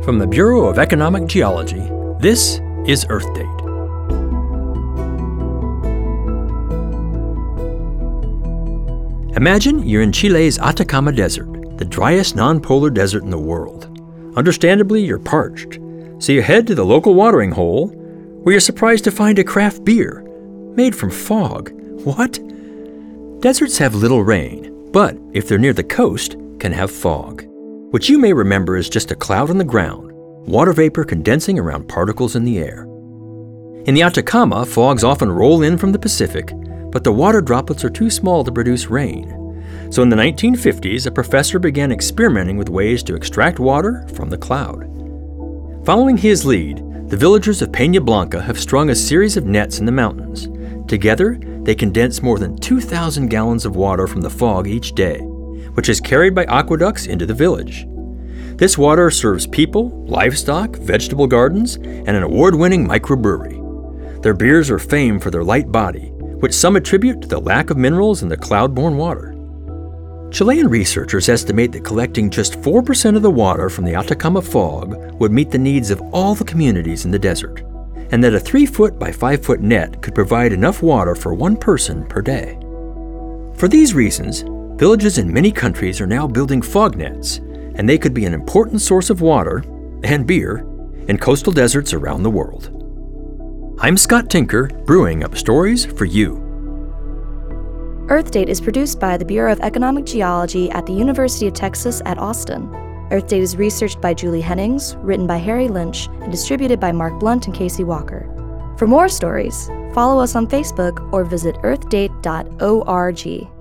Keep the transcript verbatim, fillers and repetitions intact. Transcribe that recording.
From the Bureau of Economic Geology, this is Earth Date. Imagine you're in Chile's Atacama Desert, the driest non-polar desert in the world. Understandably, you're parched, so you head to the local watering hole, where you're surprised to find a craft beer made from fog. What? Deserts have little rain, but if they're near the coast, can have fog, which you may remember as just a cloud on the ground, water vapor condensing around particles in the air. In the Atacama, fogs often roll in from the Pacific, but the water droplets are too small to produce rain. So in the nineteen fifties, a professor began experimenting with ways to extract water from the cloud. Following his lead, the villagers of Peña Blanca have strung a series of nets in the mountains. Together, they condense more than two thousand gallons of water from the fog each day, which is carried by aqueducts into the village. This water serves people, livestock, vegetable gardens, and an award-winning microbrewery. Their beers are famed for their light body, which some attribute to the lack of minerals in the cloud-borne water. Chilean researchers estimate that collecting just four percent of the water from the Atacama fog would meet the needs of all the communities in the desert, and that a three foot by five foot net could provide enough water for one person per day. For these reasons, villages in many countries are now building fog nets, and they could be an important source of water and beer in coastal deserts around the world. I'm Scott Tinker, brewing up stories for you. Earth Date is produced by the Bureau of Economic Geology at the University of Texas at Austin. Earth Date is researched by Julie Hennings, written by Harry Lynch, and distributed by Mark Blunt and Casey Walker. For more stories, follow us on Facebook or visit earth date dot org.